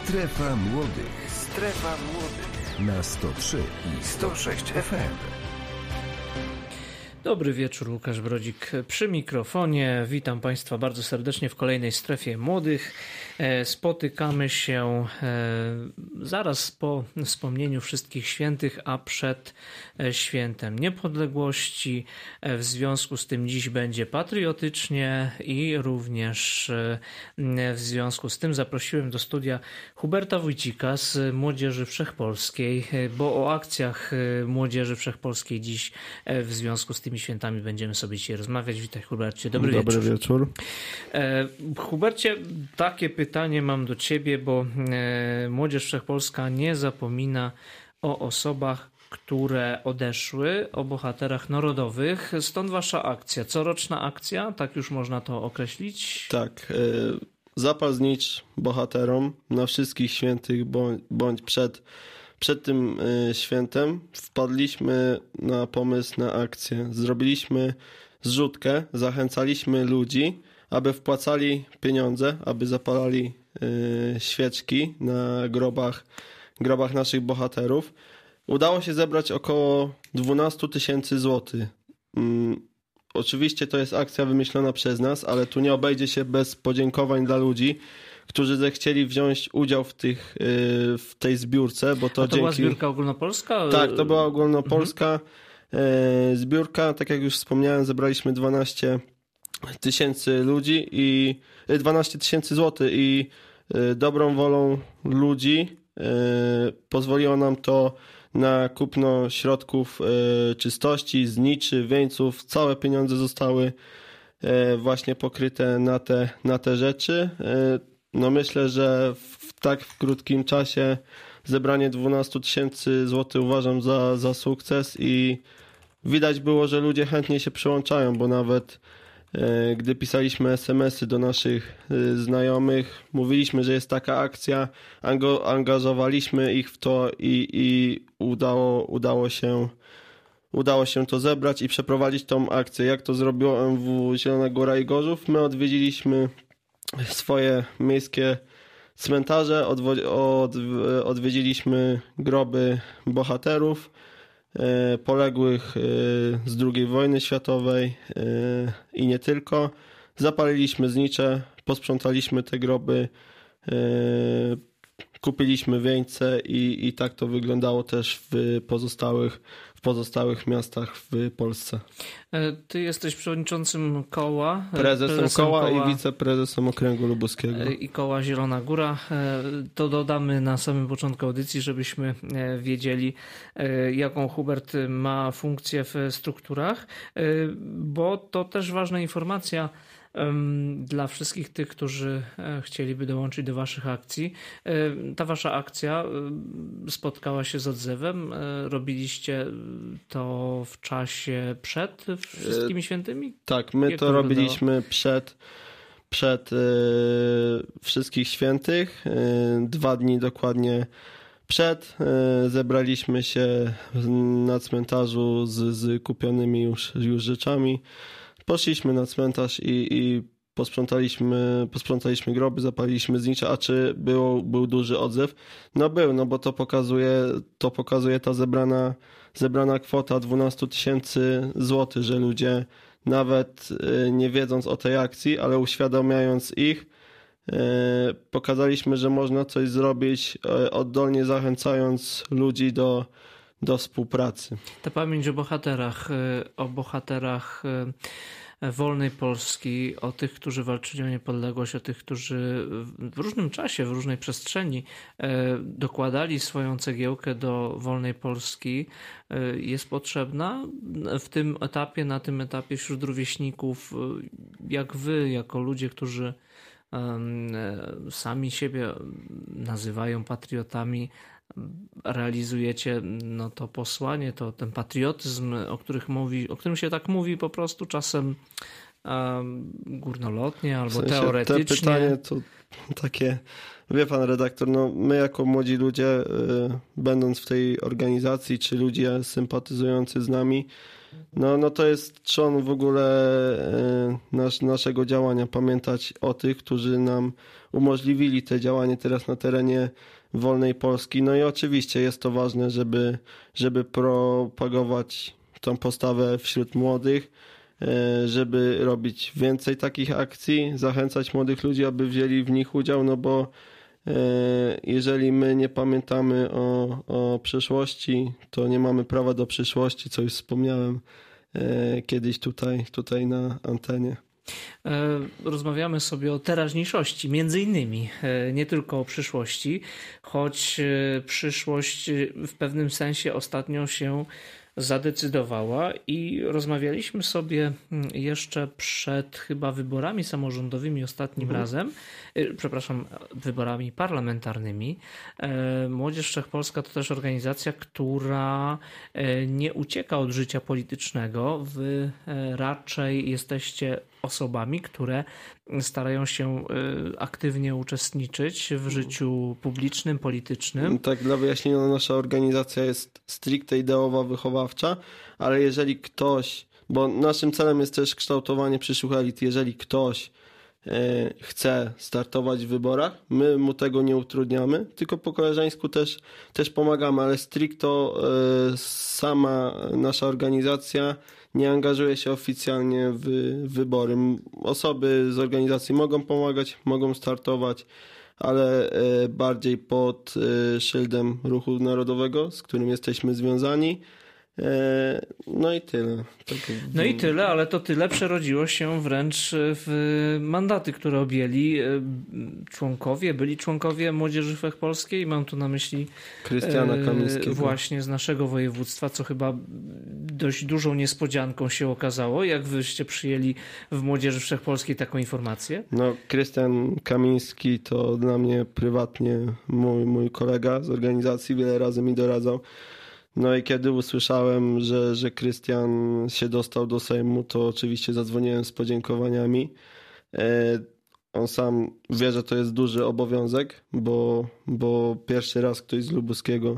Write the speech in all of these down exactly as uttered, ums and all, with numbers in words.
Strefa Młodych. Strefa Młodych. Na sto trzy i sto sześć F M. Dobry wieczór, Łukasz Brodzik przy mikrofonie. Witam Państwa bardzo serdecznie w kolejnej Strefie Młodych. Spotykamy się zaraz po wspomnieniu wszystkich świętych, a przed świętem niepodległości. W związku z tym dziś będzie patriotycznie i również w związku z tym zaprosiłem do studia Huberta Wójcika z Młodzieży Wszechpolskiej, bo o akcjach Młodzieży Wszechpolskiej dziś w związku z tymi świętami będziemy sobie dzisiaj rozmawiać. Witaj, Hubercie. Dobry, Dobry wieczór. wieczór. Hubercie, takie pytanie mam do ciebie, bo Młodzież Wszechpolska nie zapomina o osobach, które odeszły, o bohaterach narodowych. Stąd wasza akcja. Coroczna akcja, tak już można to określić? Tak. Zapal znicz bohaterom na wszystkich świętych bądź przed Przed tym świętem wpadliśmy na pomysł na akcję. Zrobiliśmy zrzutkę, zachęcaliśmy ludzi, aby wpłacali pieniądze, aby zapalali świeczki na grobach, grobach naszych bohaterów. Udało się zebrać około dwanaście tysięcy złotych. Oczywiście to jest akcja wymyślona przez nas, ale tu nie obejdzie się bez podziękowań dla ludzi, którzy zechcieli wziąć udział w, tych, w tej zbiórce. Bo to, A to dzięki... była zbiórka ogólnopolska? Tak, to była ogólnopolska mhm. zbiórka. Tak jak już wspomniałem, zebraliśmy dwanaście tysięcy ludzi i dwanaście tysięcy złotych i dobrą wolą ludzi pozwoliło nam to na kupno środków czystości, zniczy, wieńców. Całe pieniądze zostały właśnie pokryte na te, na te rzeczy. No myślę, że w tak w krótkim czasie zebranie dwanaście tysięcy złotych uważam za, za sukces i widać było, że ludzie chętnie się przyłączają, bo nawet e, gdy pisaliśmy es em esy do naszych e, znajomych, mówiliśmy, że jest taka akcja, ango, angażowaliśmy ich w to i, i udało, udało się udało się to zebrać i przeprowadzić tą akcję. Jak to zrobiło em wu Zielona Góra i Gorzów? My odwiedziliśmy swoje miejskie cmentarze, odwo- od, odwiedziliśmy groby bohaterów e, poległych e, z drugiej wojny światowej e, i nie tylko. Zapaliliśmy znicze, posprzątaliśmy te groby, e, kupiliśmy wieńce i, i tak to wyglądało też w pozostałych w pozostałych miastach w Polsce. Ty jesteś przewodniczącym koła. Prezesem, prezesem koła, koła i wiceprezesem Okręgu Lubuskiego. I koła Zielona Góra. To dodamy na samym początku audycji, żebyśmy wiedzieli, jaką Hubert ma funkcję w strukturach, bo to też ważna informacja dla wszystkich tych, którzy chcieliby dołączyć do waszych akcji. Ta wasza akcja spotkała się z odzewem. Robiliście to w czasie przed wszystkimi świętymi? Tak, my Jak to, to robiliśmy przed, przed yy, wszystkich świętych. Yy, dwa dni dokładnie przed. Yy, zebraliśmy się na cmentarzu z, z kupionymi już, już rzeczami. Poszliśmy na cmentarz i, i posprzątaliśmy, posprzątaliśmy groby, zapaliliśmy znicze. A czy było, był duży odzew? No był, no bo to pokazuje, to pokazuje ta zebrana, zebrana kwota dwanaście tysięcy złotych, że ludzie nawet nie wiedząc o tej akcji, ale uświadamiając ich, pokazaliśmy, że można coś zrobić, oddolnie zachęcając ludzi do do współpracy. Ta pamięć o bohaterach, o bohaterach wolnej Polski, o tych, którzy walczyli o niepodległość, o tych, którzy w różnym czasie, w różnej przestrzeni dokładali swoją cegiełkę do wolnej Polski, jest potrzebna w tym etapie, na tym etapie wśród rówieśników, jak wy, jako ludzie, którzy sami siebie nazywają patriotami, realizujecie no, to posłanie, to ten patriotyzm, o, których mówi, o którym się tak mówi po prostu czasem um, górnolotnie albo w sensie teoretycznie. To pytanie to takie, wie pan redaktor, no my jako młodzi ludzie, y, będąc w tej organizacji, czy ludzie sympatyzujący z nami, no, no to jest trzon w ogóle nasz, naszego działania. Pamiętać o tych, którzy nam umożliwili te działanie teraz na terenie wolnej Polski. No i oczywiście jest to ważne, żeby, żeby propagować tą postawę wśród młodych, żeby robić więcej takich akcji, zachęcać młodych ludzi, aby wzięli w nich udział, no bo jeżeli my nie pamiętamy o, o przeszłości, to nie mamy prawa do przyszłości, co już wspomniałem kiedyś tutaj, tutaj na antenie. Rozmawiamy sobie o teraźniejszości, między innymi, nie tylko o przyszłości, choć przyszłość w pewnym sensie ostatnio się zadecydowała i rozmawialiśmy sobie jeszcze przed chyba wyborami samorządowymi ostatnim mhm. razem, przepraszam, wyborami parlamentarnymi. Młodzież Wszechpolska to też organizacja, która nie ucieka od życia politycznego. Wy raczej jesteście osobami, które starają się aktywnie uczestniczyć w życiu publicznym, politycznym. Tak, dla wyjaśnienia, nasza organizacja jest stricte ideowa, wychowawcza, ale jeżeli ktoś, bo naszym celem jest też kształtowanie przyszłych elit, jeżeli ktoś chce startować w wyborach, my mu tego nie utrudniamy, tylko po koleżeńsku też, też pomagamy, ale stricto sama nasza organizacja nie angażuje się oficjalnie w wybory. Osoby z organizacji mogą pomagać, mogą startować, ale bardziej pod szyldem Ruchu Narodowego, z którym jesteśmy związani. No i tyle. Tak. No i tyle, ale to tyle przerodziło się wręcz w mandaty, które objęli członkowie, byli członkowie Młodzieży Wszechpolskiej. Mam tu na myśli Krystiana Kamińskiego. Właśnie z naszego województwa, co chyba dość dużą niespodzianką się okazało. Jak wyście przyjęli w Młodzieży Wszechpolskiej taką informację? No, Krystian Kamiński to dla mnie prywatnie mój, mój kolega z organizacji, wiele razy mi doradzał. No i kiedy usłyszałem, że, że Krystian się dostał do Sejmu, to oczywiście zadzwoniłem z podziękowaniami. On sam wie, że to jest duży obowiązek, bo, bo pierwszy raz ktoś z Lubuskiego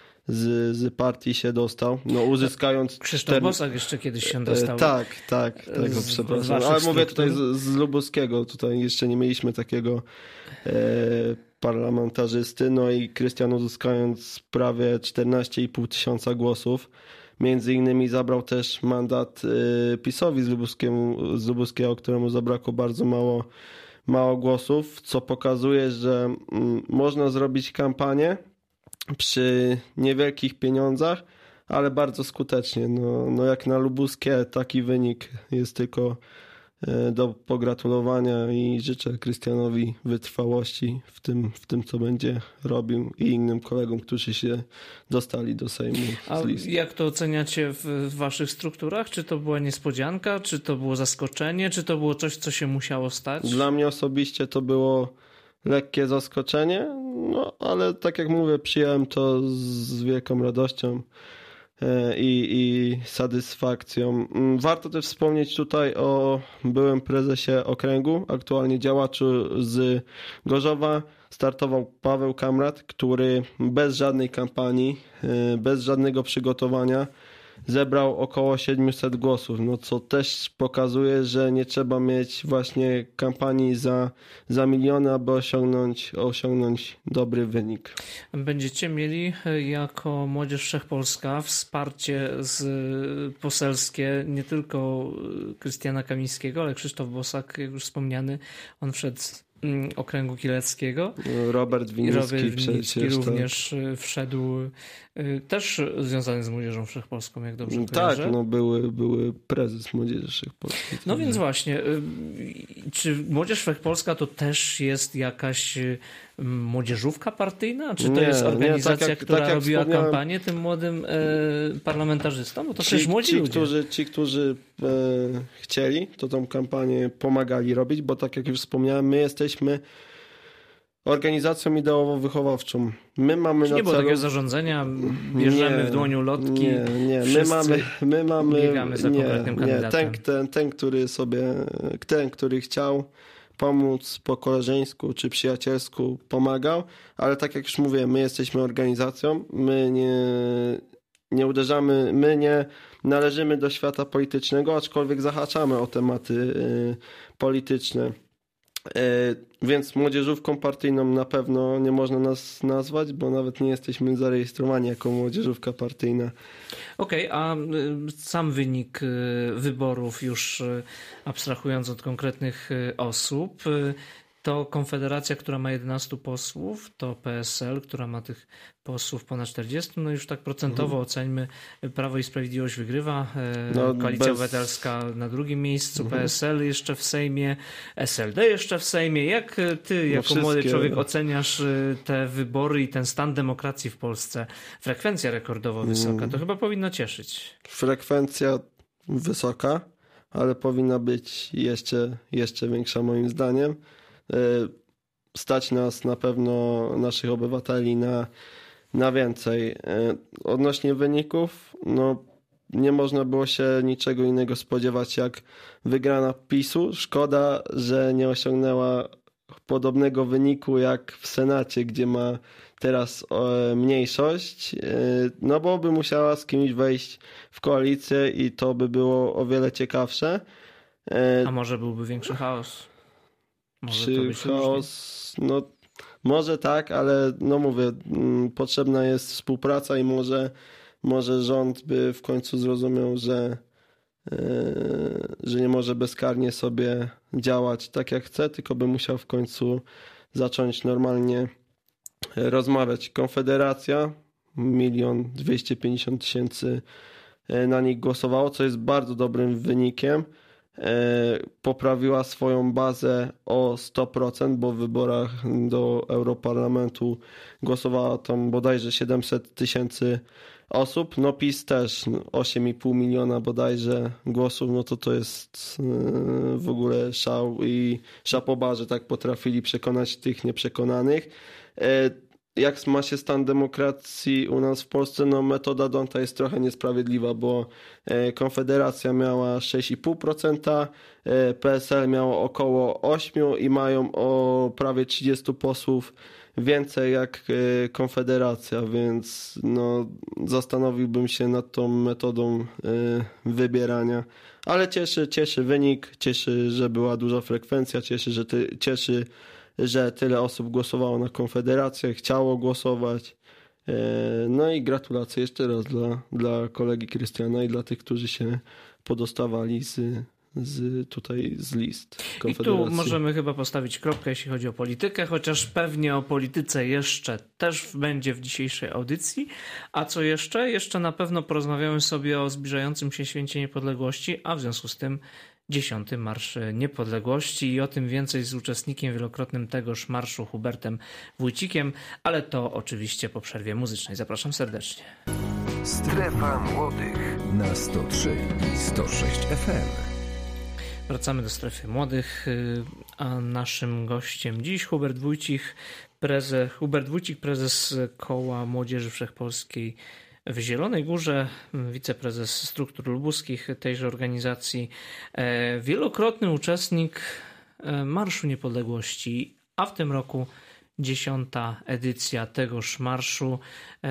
z, z partii się dostał. No uzyskając... Krzysztof cztery... Bosak jeszcze kiedyś się dostał. Tak, tak, tak, z, przepraszam. Ale mówię tutaj z, z Lubuskiego, tutaj jeszcze nie mieliśmy takiego... E, parlamentarzysty, no i Krystian uzyskając prawie czternaście i pół tysiąca głosów, między innymi zabrał też mandat PiS-owi z Lubuskiego, z Lubuskiego, któremu zabrakło bardzo mało, mało głosów, co pokazuje, że można zrobić kampanię przy niewielkich pieniądzach, ale bardzo skutecznie. No, no jak na Lubuskie taki wynik jest tylko do pogratulowania i życzę Krystianowi wytrwałości w tym, w tym, co będzie robił i innym kolegom, którzy się dostali do Sejmu. A jak to oceniacie w waszych strukturach? Czy to była niespodzianka? Czy to było zaskoczenie? Czy to było coś, co się musiało stać? Dla mnie osobiście to było lekkie zaskoczenie, no ale tak jak mówię, przyjąłem to z wielką radością i, i satysfakcją. Warto też wspomnieć tutaj o byłym prezesie okręgu, aktualnie działaczu z Gorzowa. Startował Paweł Kamrat, który bez żadnej kampanii, bez żadnego przygotowania zebrał około siedemset głosów, no co też pokazuje, że nie trzeba mieć właśnie kampanii za, za miliony, aby osiągnąć, osiągnąć dobry wynik. Będziecie mieli jako Młodzież Wszechpolska wsparcie z poselskie nie tylko Krystiana Kamińskiego, ale Krzysztof Bosak, jak już wspomniany, on wszedł okręgu kieleckiego. Robert Winnicki, Robert Winnicki przecież, również tak. wszedł, też związany z Młodzieżą Wszechpolską, jak dobrze Tak, kojarzę. no były, były prezes Młodzieży Wszechpolskiej. No więc właśnie, czy Młodzież Wszechpolska to też jest jakaś młodzieżówka partyjna? Czy to nie, jest organizacja, nie, tak jak, która tak robiła kampanię tym młodym e, parlamentarzystom? Bo to ci, przecież młodzi ci, ludzie. Którzy, ci, którzy e, chcieli, to tą kampanię pomagali robić, bo tak jak już wspomniałem, my jesteśmy organizacją ideowo-wychowawczą. My mamy Czy na nie było celu... takiego zarządzenia, bierzemy nie, w dłoniu lotki, Nie, nie. My mamy, my mamy biegamy za nie, konkretnym kandydatem. Nie. Ten, ten, ten, który sobie, ten, który chciał pomóc po koleżeńsku czy przyjacielsku, pomagał, ale tak jak już mówię, my jesteśmy organizacją, my nie, nie uderzamy, my nie należymy do świata politycznego, aczkolwiek zahaczamy o tematy y, polityczne. Więc młodzieżówką partyjną na pewno nie można nas nazwać, bo nawet nie jesteśmy zarejestrowani jako młodzieżówka partyjna. Okej, okay, a sam wynik wyborów, już abstrahując od konkretnych osób, to Konfederacja, która ma jedenastu posłów, to P S L, która ma tych posłów ponad czterdzieści, no już tak procentowo mhm. oceńmy, Prawo i Sprawiedliwość wygrywa, no, Koalicja bez... Obywatelska na drugim miejscu, mhm. P S L jeszcze w Sejmie, S L D jeszcze w Sejmie. Jak ty jako no młody człowiek oceniasz te wybory i ten stan demokracji w Polsce? Frekwencja rekordowo wysoka, to chyba powinno cieszyć. Frekwencja wysoka, ale powinna być jeszcze, jeszcze większa moim zdaniem. Stać nas na pewno, naszych obywateli, na, na więcej. Odnośnie wyników, no nie można było się niczego innego spodziewać jak wygrana PiSu. Szkoda, że nie osiągnęła podobnego wyniku jak w Senacie, gdzie ma teraz mniejszość, no bo by musiała z kimś wejść w koalicję i to by było o wiele ciekawsze. A może byłby większy chaos? Może Czy to być chaos? No, może tak, ale no mówię, potrzebna jest współpraca i może, może rząd by w końcu zrozumiał, że, yy, że nie może bezkarnie sobie działać tak jak chce, tylko by musiał w końcu zacząć normalnie rozmawiać. Konfederacja, milion dwieście pięćdziesiąt tysięcy na nich głosowało, co jest bardzo dobrym wynikiem. Poprawiła swoją bazę o sto procent, bo w wyborach do Europarlamentu głosowało tam bodajże siedemset tysięcy osób. No PiS też osiem i pół miliona bodajże głosów, no to to jest w ogóle szał i szapoba, że tak potrafili przekonać tych nieprzekonanych. Jak ma się stan demokracji u nas w Polsce, no metoda Donta jest trochę niesprawiedliwa, bo Konfederacja miała sześć i pół procent, P S L miało około osiem procent i mają o prawie trzydziestu posłów więcej jak Konfederacja, więc no zastanowiłbym się nad tą metodą wybierania. Ale cieszy, cieszy wynik, cieszy, że była duża frekwencja, cieszy, że ty, cieszy że tyle osób głosowało na Konfederację, chciało głosować. No i gratulacje jeszcze raz dla, dla kolegi Krystiana i dla tych, którzy się podostawali z, z tutaj z list Konfederacji. I tu możemy chyba postawić kropkę, jeśli chodzi o politykę, chociaż pewnie o polityce jeszcze też będzie w dzisiejszej audycji. A co jeszcze? Jeszcze na pewno porozmawiamy sobie o zbliżającym się Święcie Niepodległości, a w związku z tym dziesiąty Marsz Niepodległości i o tym więcej z uczestnikiem wielokrotnym tegoż marszu Hubertem Wójcikiem, ale to oczywiście po przerwie muzycznej. Zapraszam serdecznie. Strefa Młodych na sto trzy i sto sześć F M. Wracamy do Strefy Młodych, a naszym gościem dziś Hubert Wójcik, prezes, Hubert Wójcik, prezes Koła Młodzieży Wszechpolskiej w Zielonej Górze, wiceprezes struktur lubuskich tejże organizacji, wielokrotny uczestnik Marszu Niepodległości, a w tym roku dziesiąta edycja tegoż marszu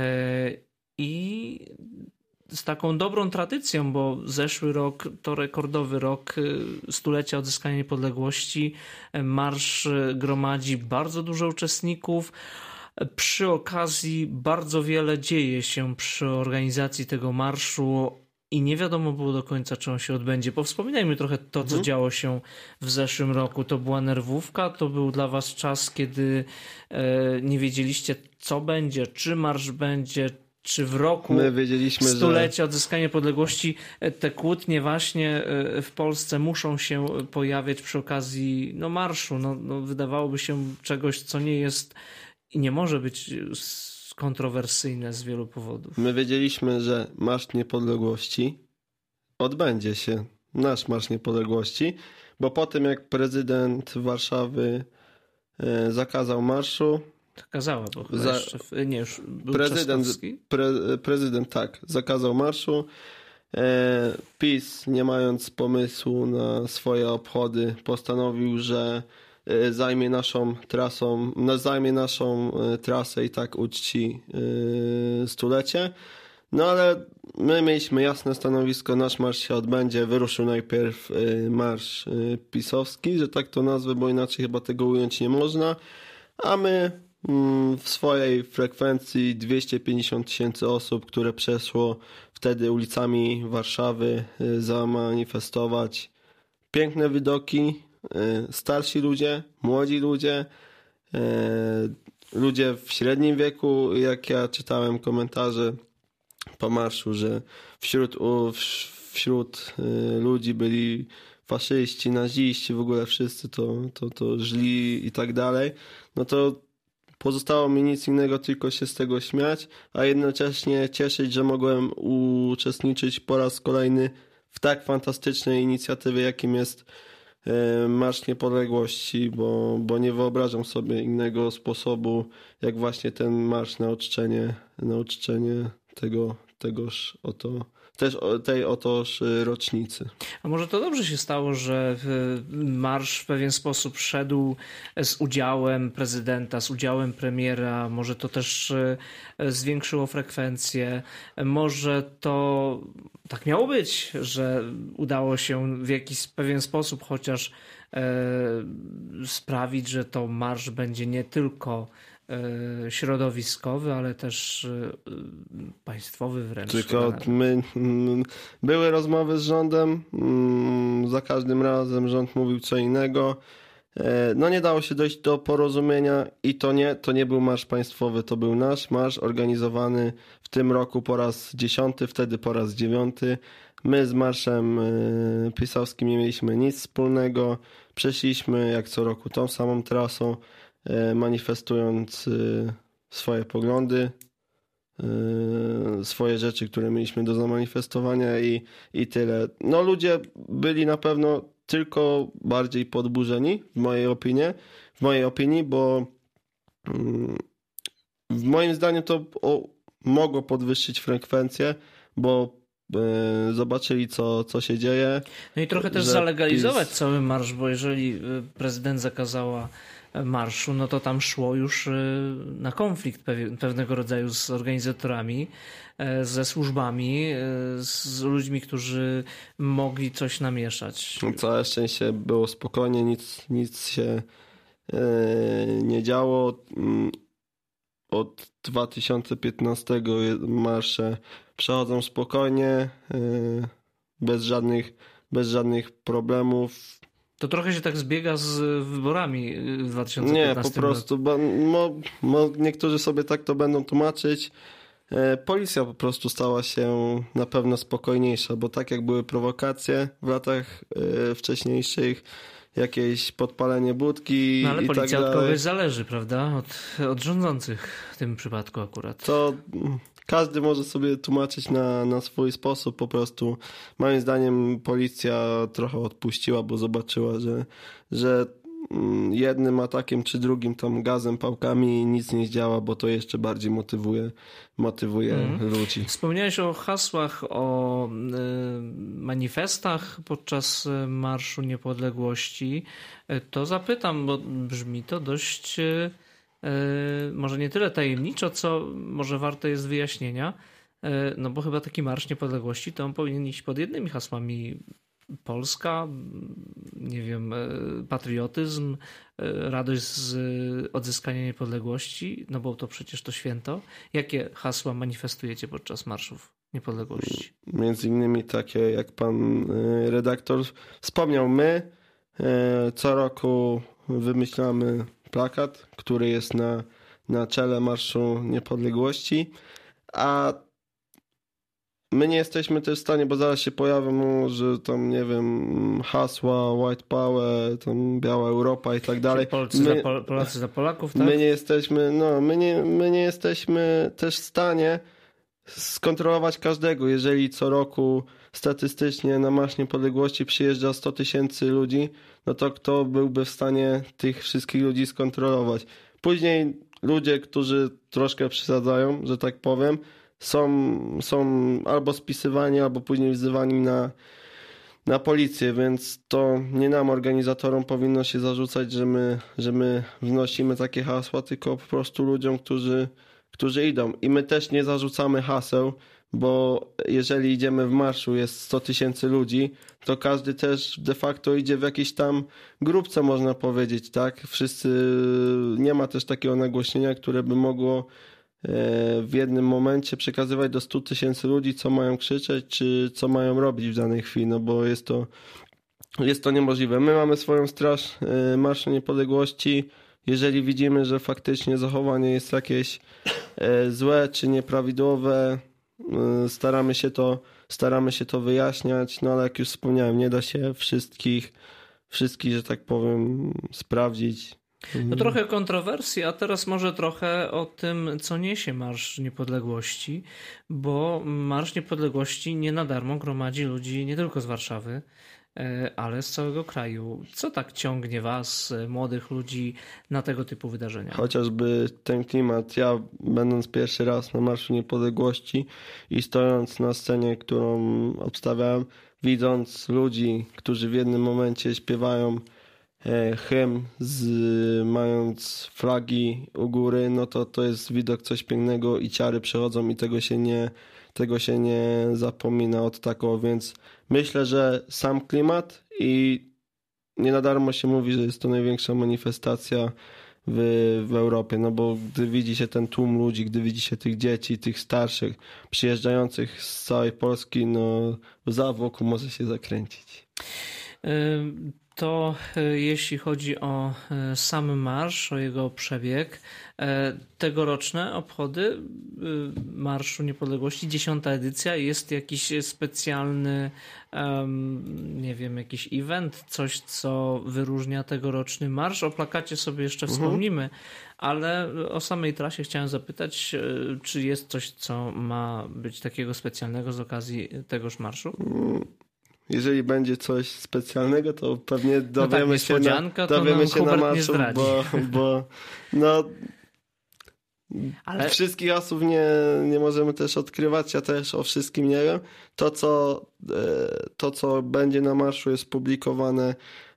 i z taką dobrą tradycją, bo zeszły rok to rekordowy rok stulecia odzyskania niepodległości. Marsz gromadzi bardzo dużo uczestników. Przy okazji bardzo wiele dzieje się przy organizacji tego marszu i nie wiadomo było do końca, czy on się odbędzie. Powspominajmy trochę to, co mhm. działo się w zeszłym roku. To była nerwówka, to był dla was czas, kiedy e, nie wiedzieliście, co będzie, czy marsz będzie, czy w roku My wiedzieliśmy, stulecia że... odzyskania niepodległości te kłótnie właśnie w Polsce muszą się pojawiać przy okazji no, marszu. No, no, wydawałoby się czegoś, co nie jest i nie może być kontrowersyjne z wielu powodów. My wiedzieliśmy, że Marsz Niepodległości odbędzie się, nasz Marsz Niepodległości, bo po tym jak prezydent Warszawy e, zakazał marszu, zakazała, bo chyba za, jeszcze, nie, już był prezydent, pre, prezydent tak, zakazał marszu. E, PiS, nie mając pomysłu na swoje obchody, postanowił, że zajmie naszą trasą, no, zajmie naszą trasę i tak uczci stulecie. No ale my mieliśmy jasne stanowisko, nasz marsz się odbędzie. Wyruszył najpierw marsz pisowski, że tak to nazwę, bo inaczej chyba tego ująć nie można. A my w swojej frekwencji dwieście pięćdziesiąt tysięcy osób, które przeszło wtedy ulicami Warszawy zamanifestować. Piękne widoki, starsi ludzie, młodzi ludzie, ludzie w średnim wieku, jak ja czytałem komentarze po marszu, że wśród, wśród ludzi byli faszyści, naziści, w ogóle wszyscy to, to, to źli i tak dalej, no to pozostało mi nic innego, tylko się z tego śmiać, a jednocześnie cieszyć, że mogłem uczestniczyć po raz kolejny w tak fantastycznej inicjatywie, jakim jest Marsz Niepodległości, bo, bo nie wyobrażam sobie innego sposobu, jak właśnie ten marsz na uczczenie, na uczczenie tego, tegoż oto, też tej otoż rocznicy. A może to dobrze się stało, że marsz w pewien sposób szedł z udziałem prezydenta, z udziałem premiera, może to też zwiększyło frekwencję, może to tak miało być, że udało się w jakiś pewien sposób chociaż sprawić, że to marsz będzie nie tylko środowiskowy, ale też państwowy wręcz. Tylko my, były rozmowy z rządem, za każdym razem rząd mówił co innego. No nie dało się dojść do porozumienia i to nie, to nie był marsz państwowy, to był nasz marsz organizowany w tym roku po raz dziesiąty, wtedy po raz dziewiąty. My z marszem pisowskim nie mieliśmy nic wspólnego. Przeszliśmy jak co roku tą samą trasą, manifestując swoje poglądy, swoje rzeczy, które mieliśmy do zamanifestowania i, i tyle. No ludzie byli na pewno tylko bardziej podburzeni w mojej opinii, w mojej opinii, bo w moim zdaniem to o, mogło podwyższyć frekwencję, bo e, zobaczyli co, co się dzieje. No i trochę też zalegalizować PiS... cały marsz, bo jeżeli prezydent zakazała marszu, no to tam szło już na konflikt pewnego rodzaju z organizatorami, ze służbami, z ludźmi, którzy mogli coś namieszać. Całe szczęście było spokojnie, nic, nic się nie działo. Od dwa tysiące piętnastego marsze przechodzą spokojnie, bez żadnych, bez żadnych problemów. To trochę się tak zbiega z wyborami w dwa tysiące piętnastym. Nie, po prostu, bo, mo, mo, niektórzy sobie tak to będą tłumaczyć. E, policja po prostu stała się na pewno spokojniejsza, bo tak jak były prowokacje w latach e, wcześniejszych, jakieś podpalenie budki no, ale i policja tak dalej. od kogoś zależy, prawda? Od, od rządzących w tym przypadku akurat. To każdy może sobie tłumaczyć na, na swój sposób po prostu. Moim zdaniem policja trochę odpuściła, bo zobaczyła, że, że jednym atakiem czy drugim tam gazem, pałkami nic nie zdziała, bo to jeszcze bardziej motywuje, motywuje mm. ludzi. Wspomniałeś o hasłach, o y, manifestach podczas Marszu Niepodległości. To zapytam, bo brzmi to dość y, może nie tyle tajemniczo, co może warte jest wyjaśnienia, y, no bo chyba taki Marsz Niepodległości to on powinien iść pod jednymi hasłami: Polska, nie wiem, patriotyzm, radość z odzyskania niepodległości, no bo to przecież to święto. Jakie hasła manifestujecie podczas marszów niepodległości? Między innymi takie, jak pan redaktor wspomniał, my co roku wymyślamy plakat, który jest na, na czele Marszu Niepodległości, a my nie jesteśmy też w stanie, bo zaraz się pojawią, że tam, nie wiem, hasła White Power, tam Biała Europa i tak dalej. Polcy my, za Polacy za Polaków, tak? My nie jesteśmy, no, my nie, my nie jesteśmy też w stanie skontrolować każdego. Jeżeli co roku statystycznie na Marsz Niepodległości przyjeżdża sto tysięcy ludzi, no to kto byłby w stanie tych wszystkich ludzi skontrolować? Później ludzie, którzy troszkę przesadzają, że tak powiem, są, są albo spisywani, albo później wzywani na, na policję, więc to nie nam, organizatorom, powinno się zarzucać, że my, że my wnosimy takie hasła, tylko po prostu ludziom, którzy, którzy idą. I my też nie zarzucamy haseł, bo jeżeli idziemy w marszu, jest sto tysięcy ludzi, to każdy też de facto idzie w jakiejś tam grupce, można powiedzieć, tak? Wszyscy, nie ma też takiego nagłośnienia, które by mogło w jednym momencie przekazywać do stu tysięcy ludzi, co mają krzyczeć, czy co mają robić w danej chwili, no bo jest to, jest to niemożliwe. My mamy swoją straż Marszu Niepodległości. Jeżeli widzimy, że faktycznie zachowanie jest jakieś złe czy nieprawidłowe, staramy się to, staramy się to wyjaśniać, no ale jak już wspomniałem, nie da się wszystkich, wszystkich, że tak powiem, sprawdzić. To trochę kontrowersji, a teraz może trochę o tym, co niesie Marsz Niepodległości, bo Marsz Niepodległości nie na darmo gromadzi ludzi nie tylko z Warszawy, ale z całego kraju. Co tak ciągnie was, młodych ludzi, na tego typu wydarzenia? Chociażby ten klimat. Ja, będąc pierwszy raz na Marszu Niepodległości i stojąc na scenie, którą obstawiałem, widząc ludzi, którzy w jednym momencie śpiewają hymn, z, mając flagi u góry, no to to jest widok coś pięknego i ciary przechodzą i tego się nie, tego się nie zapomina od takowo, więc myślę, że sam klimat i nie na darmo się mówi, że jest to największa manifestacja w, w Europie, no bo gdy widzi się ten tłum ludzi, gdy widzi się tych dzieci, tych starszych, przyjeżdżających z całej Polski, no łza wokół może się zakręcić. Y- To jeśli chodzi o sam marsz, o jego przebieg, tegoroczne obchody Marszu Niepodległości, dziesiąta edycja, jest jakiś specjalny, nie wiem, jakiś event, coś, co wyróżnia tegoroczny marsz. O plakacie sobie jeszcze mhm. wspomnimy, ale o samej trasie chciałem zapytać, czy jest coś, co ma być takiego specjalnego z okazji tegoż marszu? Jeżeli będzie coś specjalnego, to pewnie dowiemy no tak, się na, dowiemy się na marszu, bo, bo no, ale... wszystkich asów nie, nie możemy też odkrywać, ja też o wszystkim nie wiem. To co, to, co będzie na marszu, jest publikowane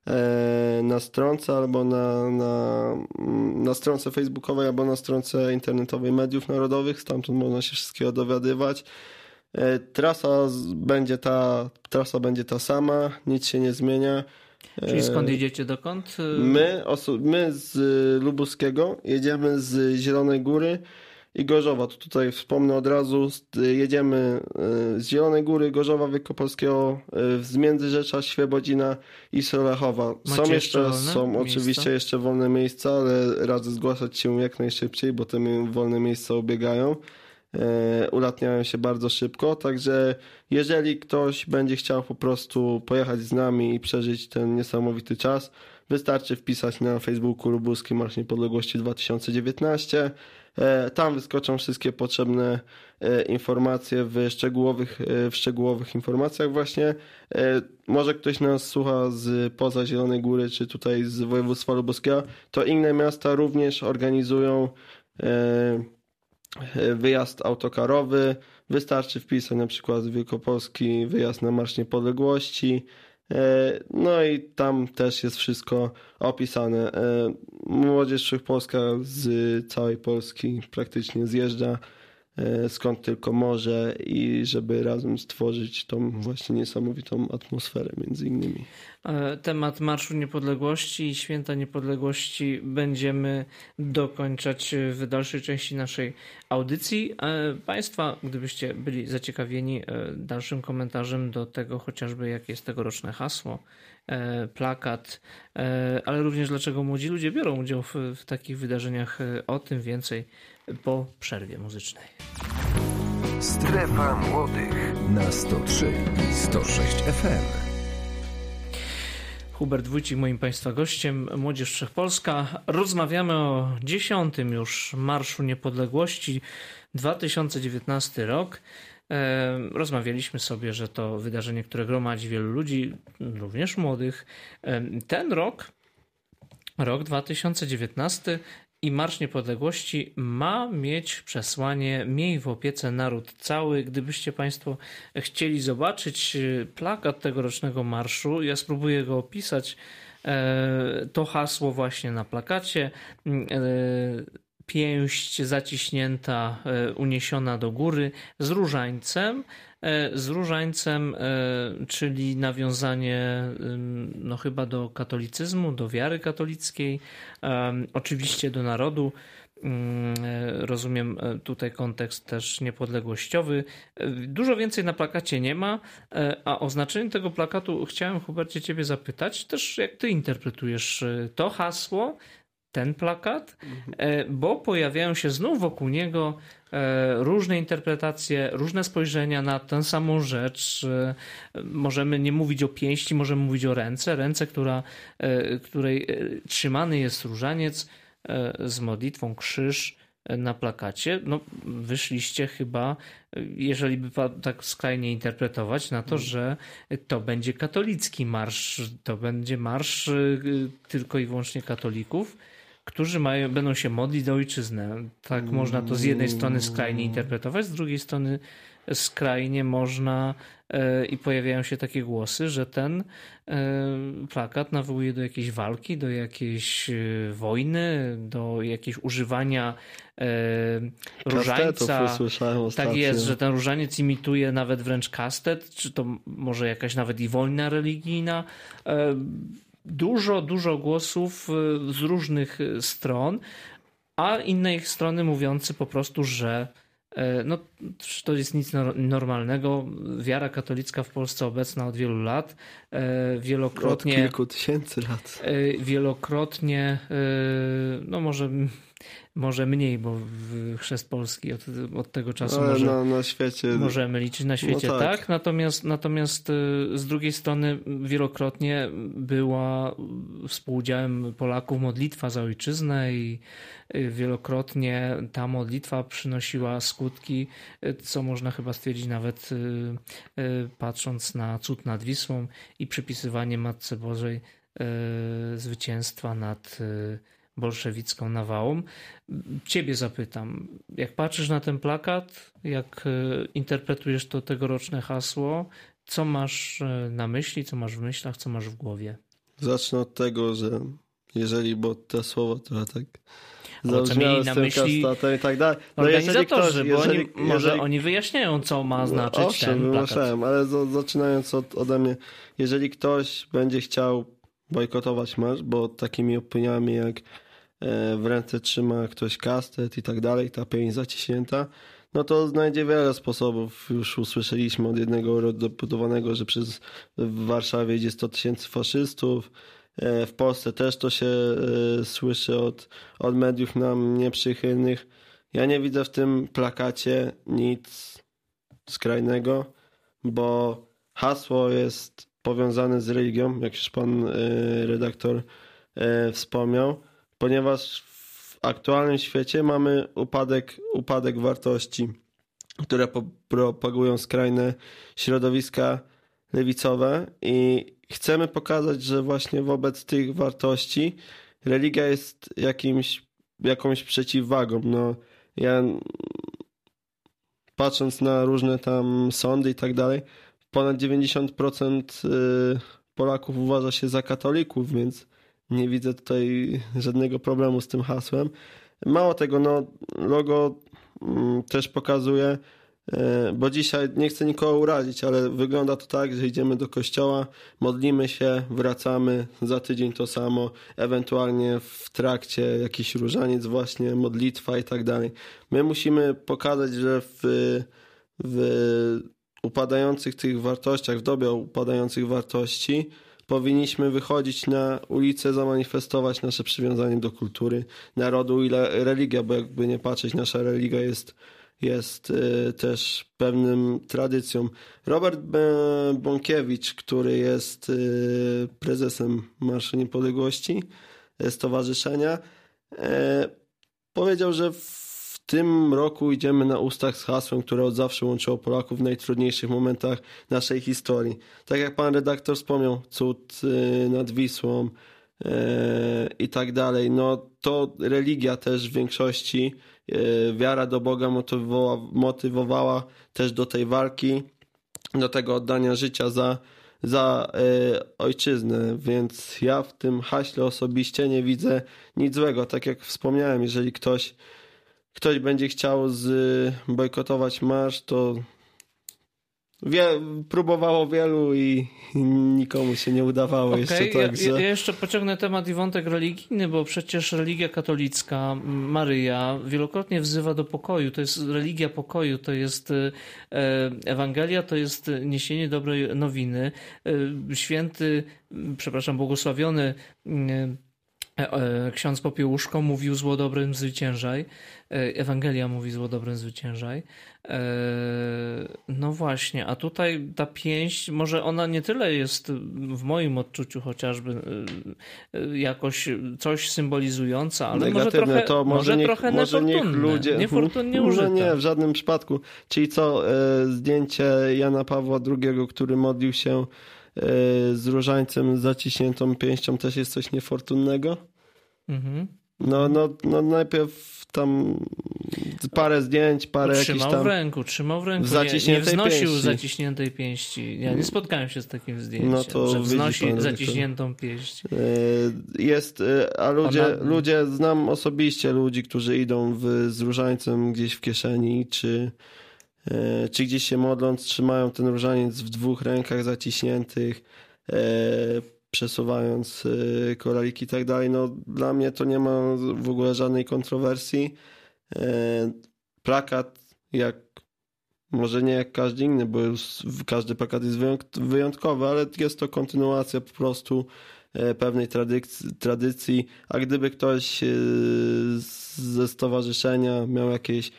na stronce albo na, na, na stronce facebookowej, albo na stronce internetowej Mediów Narodowych, stamtąd można się wszystkiego dowiadywać. Trasa będzie ta, trasa będzie ta sama, nic się nie zmienia. Czyli skąd jedziecie, dokąd? My, oso- my z Lubuskiego jedziemy z Zielonej Góry i Gorzowa. To tutaj wspomnę od razu, jedziemy z Zielonej Góry, Gorzowa Wielkopolskiego, z Międzyrzecza, Świebodzina i Solechowa. Macie są jeszcze, są miejsca? Oczywiście jeszcze wolne miejsca, ale radzę zgłaszać się jak najszybciej, bo te wolne miejsca ubiegają. Ulatniają się bardzo szybko, także jeżeli ktoś będzie chciał po prostu pojechać z nami i przeżyć ten niesamowity czas, wystarczy wpisać na Facebooku Lubuski Marsz Niepodległości dwa tysiące dziewiętnaście. Tam wyskoczą wszystkie potrzebne informacje w szczegółowych, w szczegółowych informacjach właśnie. Może ktoś nas słucha z poza Zielonej Góry, czy tutaj z województwa lubuskiego, to inne miasta również organizują wyjazd autokarowy. Wystarczy wpisać na przykład Wielkopolski wyjazd na Marsz Niepodległości. No i tam też jest wszystko opisane. Młodzież Wszechpolska z całej Polski praktycznie zjeżdża skąd tylko może i żeby razem stworzyć tą właśnie niesamowitą atmosferę między innymi. Temat Marszu Niepodległości i Święta Niepodległości będziemy dokończać w dalszej części naszej audycji. Państwa, gdybyście byli zaciekawieni dalszym komentarzem do tego chociażby jakie jest tegoroczne hasło, plakat, ale również dlaczego młodzi ludzie biorą udział w, w takich wydarzeniach, o tym więcej po przerwie muzycznej. Strefa Młodych na sto trzy i sto sześć F M. Hubert Wójcik, moim Państwa gościem, Młodzież Wszechpolska. Rozmawiamy o dziesiątym już Marszu Niepodległości, dwa tysiące dziewiętnasty rok. Rozmawialiśmy sobie, że to wydarzenie, które gromadzi wielu ludzi, również młodych. Ten rok, rok dwa tysiące dziewiętnasty i Marsz Niepodległości ma mieć przesłanie miej w opiece naród cały. Gdybyście Państwo chcieli zobaczyć plakat tegorocznego marszu, ja spróbuję go opisać. To hasło właśnie na plakacie. pięść zaciśnięta, uniesiona do góry z różańcem, z różańcem, czyli nawiązanie no chyba do katolicyzmu, do wiary katolickiej, oczywiście do narodu. Rozumiem tutaj kontekst też niepodległościowy. Dużo więcej na plakacie nie ma, a o znaczeniu tego plakatu chciałem, Hubercie, ciebie zapytać też, jak ty interpretujesz to hasło, ten plakat, bo pojawiają się znów wokół niego różne interpretacje, różne spojrzenia na tę samą rzecz. Możemy nie mówić o pięści, możemy mówić o ręce, ręce, która, której trzymany jest różaniec z modlitwą, krzyż na plakacie. No, wyszliście chyba, jeżeli by tak skrajnie interpretować, na to, że to będzie katolicki marsz, to będzie marsz tylko i wyłącznie katolików, którzy mają, będą się modlić za ojczyznę. Tak można to z jednej strony skrajnie interpretować, z drugiej strony skrajnie można e, i pojawiają się takie głosy, że ten e, plakat nawołuje do jakiejś walki, do jakiejś e, wojny, do jakiegoś używania e, różańca. Tak jest, że ten różaniec imituje nawet wręcz kastet, czy to może jakaś nawet i wojna religijna. E, Dużo, dużo głosów z różnych stron, a innej strony mówiący po prostu, że no, to jest nic normalnego. Wiara katolicka w Polsce obecna od wielu lat. Wielokrotnie... Od kilku tysięcy lat. Wielokrotnie, no może... Może mniej, bo chrzest polski od, od tego czasu może, na, na świecie... możemy liczyć na świecie, no tak. tak. Natomiast, natomiast z drugiej strony wielokrotnie była współudziałem Polaków modlitwa za ojczyznę i wielokrotnie ta modlitwa przynosiła skutki, co można chyba stwierdzić nawet patrząc na cud nad Wisłą i przypisywanie Matce Bożej zwycięstwa nad bolszewicką nawałą. Ciebie zapytam, jak patrzysz na ten plakat, jak interpretujesz to tegoroczne hasło, co masz na myśli, co masz w myślach, co masz w głowie? Zacznę od tego, że jeżeli, bo te słowa trochę tak ale co mieli na myśli i tak dalej. No organizatorzy, jeżeli ktoś, bo jeżeli, oni, może jeżeli... oni wyjaśniają, co ma znaczyć Owszem, ten plakat. Owszem, ale z, zaczynając od, ode mnie, jeżeli ktoś będzie chciał bojkotować marsz, bo takimi opiniami jak w ręce trzyma ktoś kastet i tak dalej, ta pięść zaciśnięta, no to znajdzie wiele sposobów. Już usłyszeliśmy od jednego eurodeputowanego, że przez w Warszawie idzie sto tysięcy faszystów. W Polsce też to się słyszy od, od mediów nam nieprzychylnych. Ja nie widzę w tym plakacie nic skrajnego, bo hasło jest powiązane z religią, jak już pan redaktor wspomniał, ponieważ w aktualnym świecie mamy upadek, upadek wartości, które propagują skrajne środowiska lewicowe i chcemy pokazać, że właśnie wobec tych wartości religia jest jakimś, jakąś przeciwwagą. No, ja patrząc na różne tam sądy i tak dalej, ponad dziewięćdziesiąt procent Polaków uważa się za katolików, więc nie widzę tutaj żadnego problemu z tym hasłem. Mało tego, no logo też pokazuje, bo dzisiaj nie chcę nikogo urazić, ale wygląda to tak, że idziemy do kościoła, modlimy się, wracamy, za tydzień to samo, ewentualnie w trakcie jakiś różaniec właśnie, modlitwa i tak dalej. My musimy pokazać, że w, w upadających tych wartościach, w dobie upadających wartości powinniśmy wychodzić na ulicę, zamanifestować nasze przywiązanie do kultury, narodu i religia, bo jakby nie patrzeć, nasza religia jest, jest y, też pewnym tradycją. Robert Bąkiewicz, który jest y, prezesem Marszu Niepodległości, stowarzyszenia, y, powiedział, że w tym roku idziemy na ustach z hasłem, które od zawsze łączyło Polaków w najtrudniejszych momentach naszej historii. Tak jak pan redaktor wspomniał, cud nad Wisłą yy, i tak dalej. No to religia też w większości, yy, wiara do Boga motywowała, motywowała też do tej walki, do tego oddania życia za, za yy, ojczyznę. Więc ja w tym haśle osobiście nie widzę nic złego. Tak jak wspomniałem, jeżeli ktoś ktoś będzie chciał zbojkotować marsz, to Wie, próbowało wielu i nikomu się nie udawało okay, jeszcze tak, ja, ja jeszcze pociągnę temat i wątek religijny, bo przecież religia katolicka, Maryja, wielokrotnie wzywa do pokoju. To jest religia pokoju, to jest Ewangelia, to jest niesienie dobrej nowiny. Święty, przepraszam, błogosławiony ksiądz Popiełuszko mówił zło dobrem zwyciężaj. Ewangelia mówi zło dobrem zwyciężaj. No właśnie, a tutaj ta pięść, może ona nie tyle jest w moim odczuciu chociażby jakoś coś symbolizująca, ale negatywne, może trochę, to może, może niech, trochę może niech ludzie, niefortunnie użyte. No nie, w żadnym przypadku. Czyli co, zdjęcie Jana Pawła drugiego, który modlił się z różańcem zaciśniętą pięścią, też jest coś niefortunnego? Mhm. No, no, no najpierw tam parę zdjęć, parę jakichś tam... Trzymał w ręku, trzymał w ręku, w zaciśniętej nie, nie wznosił pięści. zaciśniętej pięści. Ja nie spotkałem się z takim zdjęciem, no to że wznosi pan, zaciśniętą pięść. Jest, a ludzie, Ona... ludzie, znam osobiście ludzi, którzy idą w, z różańcem gdzieś w kieszeni, czy, czy gdzieś się modląc, trzymają ten różaniec w dwóch rękach zaciśniętych, przesuwając koraliki i tak dalej. No, dla mnie to nie ma w ogóle żadnej kontrowersji. Plakat, jak może nie jak każdy inny, bo już każdy plakat jest wyjątkowy, ale jest to kontynuacja po prostu pewnej tradycji, tradycji. A gdyby ktoś ze stowarzyszenia miał jakieś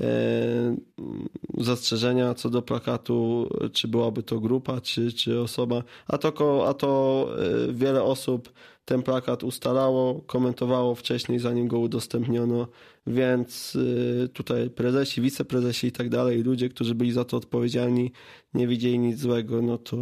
zastrzeżenia co do plakatu, czy byłaby to grupa, czy, czy osoba, a to, a to wiele osób ten plakat ustalało, komentowało wcześniej, zanim go udostępniono, więc tutaj prezesi, wiceprezesi i tak dalej, ludzie, którzy byli za to odpowiedzialni, nie widzieli nic złego, no to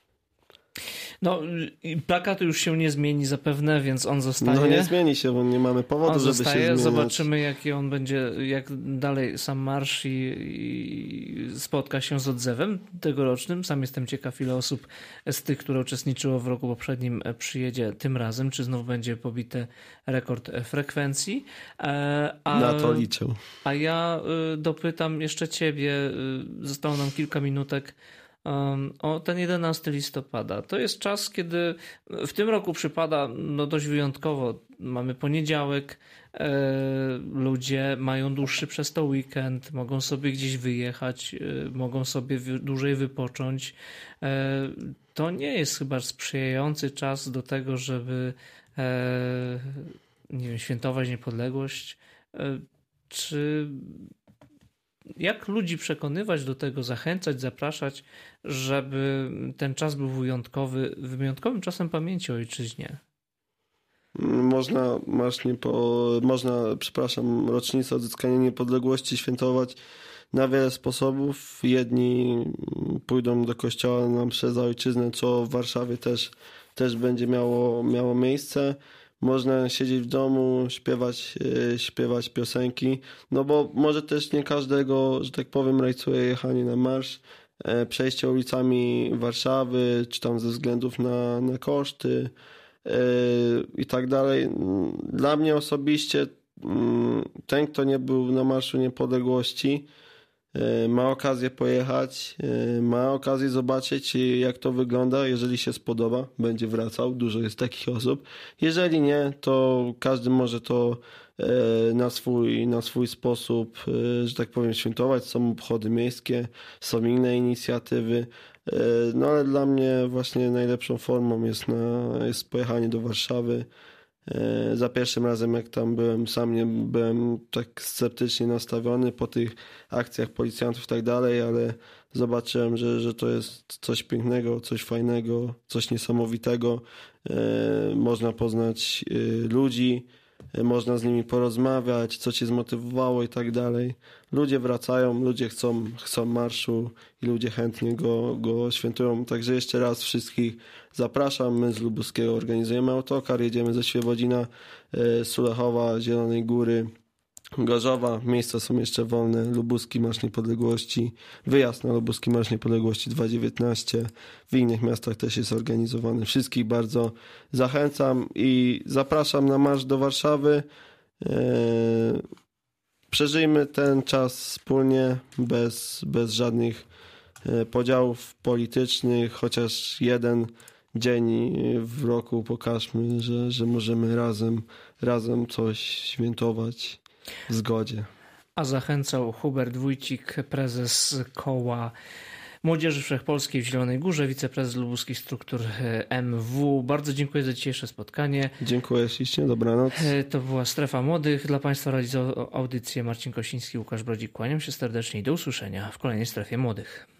no, plakat już się nie zmieni zapewne, więc on zostaje. No nie zmieni się, bo nie mamy powodu, on żeby zostaje. się zmieniać. Zobaczymy, jaki on będzie, jak dalej sam marsz i, i spotka się z odzewem tegorocznym. Sam jestem ciekaw, ile osób z tych, które uczestniczyło w roku poprzednim, przyjedzie tym razem, czy znów będzie pobity rekord frekwencji. A, Na to liczę. A ja dopytam jeszcze ciebie, zostało nam kilka minutek, o ten jedenastego listopada. To jest czas, kiedy w tym roku przypada no dość wyjątkowo. Mamy poniedziałek, e, ludzie mają dłuższy przez to weekend, mogą sobie gdzieś wyjechać, e, mogą sobie w, dłużej wypocząć. E, to nie jest chyba sprzyjający czas do tego, żeby e, nie wiem, świętować niepodległość. E, czy jak ludzi przekonywać do tego, zachęcać, zapraszać, żeby ten czas był wyjątkowy, wyjątkowym czasem pamięci o ojczyźnie? Można, masz nie po, można, przepraszam, rocznicę odzyskania niepodległości świętować na wiele sposobów. Jedni pójdą do kościoła na mszę za ojczyznę, co w Warszawie też, też będzie miało, miało miejsce. Można siedzieć w domu, śpiewać, śpiewać piosenki, no bo może też nie każdego, że tak powiem, rajcuje jechanie na marsz, przejście ulicami Warszawy, czy tam ze względów na, na koszty i tak dalej. Dla mnie osobiście ten, kto nie był na Marszu Niepodległości, ma okazję pojechać, ma okazję zobaczyć, jak to wygląda. Jeżeli się spodoba, będzie wracał. Dużo jest takich osób. Jeżeli nie, to każdy może to na swój, na swój sposób, że tak powiem, świętować. Są obchody miejskie, są inne inicjatywy. No ale dla mnie właśnie najlepszą formą jest, na, jest pojechanie do Warszawy. Za pierwszym razem, jak tam byłem, sam nie byłem tak sceptycznie nastawiony po tych akcjach policjantów i tak dalej, ale zobaczyłem, że, że to jest coś pięknego, coś fajnego, coś niesamowitego. Można poznać ludzi, można z nimi porozmawiać, co cię zmotywowało i tak dalej. Ludzie wracają, ludzie chcą, chcą marszu i ludzie chętnie go, go świętują. Także jeszcze raz wszystkich zapraszam. My z Lubuskiego organizujemy autokar, jedziemy ze Świebodzina, Sulechowa, Zielonej Góry, Gorzowa. Miejsca są jeszcze wolne. Lubuski Marsz Niepodległości, wyjazd na Lubuski Marsz Niepodległości dwa tysiące dziewiętnaście. W innych miastach też jest organizowany. Wszystkich bardzo zachęcam i zapraszam na marsz do Warszawy. przeżyjmy ten czas wspólnie, bez, bez żadnych podziałów politycznych, chociaż jeden dzień w roku pokażmy, że, że możemy razem, razem coś świętować w zgodzie. A zachęcał Hubert Wójcik, prezes Koła Młodzieży Wszechpolskiej w Zielonej Górze, wiceprezes lubuskich struktur M W. Bardzo dziękuję za dzisiejsze spotkanie. Dziękuję ślicznie, dobranoc. To była Strefa Młodych. Dla Państwa realizował audycję Marcin Kosiński, Łukasz Brodzik. Kłaniam się serdecznie i do usłyszenia w kolejnej Strefie Młodych.